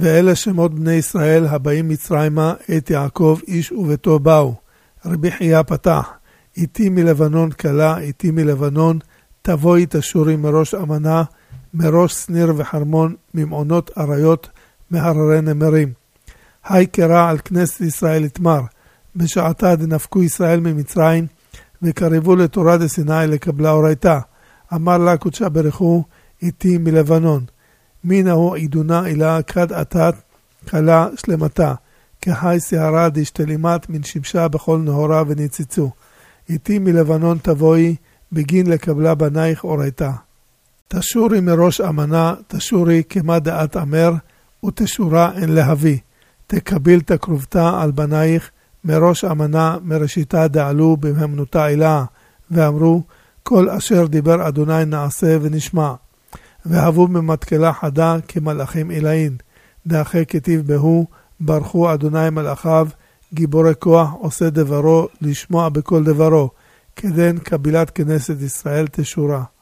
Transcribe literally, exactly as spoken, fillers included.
ואלה שמות בני ישראל הבאים מצרימה את יעקב איש וביתו באו. רבי חייא פתח, איתי מלבנון קלה, איתי מלבנון, תבואי תשורי מראש אמנה, מראש סניר וחרמון, ממעונות אריות, מהררי נמרים. היי קרא על כנסת ישראל התמר, בשעתה דנפקו ישראל ממצרים, וקרבו לתורה דסיני לקבלה הורייתה. אמר לה קודשה ברכו, איתי מלבנון. מינה הוא עידונה אילה כד עתת, קלה שלמתה, כהי שערה דשתלימת מן שימשה בכל נהורה וניציצו. איתי מלבנון תבואי, בגין לקבלה בנייך הורייתה. תשורי מראש אמנה, תשורי כמה דעת אמר, ותשורה אין להביא. תקביל תקרובתה על בנייך, מראש אמנה מראשיתה דעלו במהמנותה אילה, ואמרו, כל אשר דיבר אדוני נעשה ונשמע. והבו ממתקלה חדה כמלאכים אלאין. דאחי כתיב בהו, ברכו אדוני מלאכיו, גיבורי כוח עושה דברו, לשמוע בכל דברו. כדן קבילת כנסת ישראל תשורה.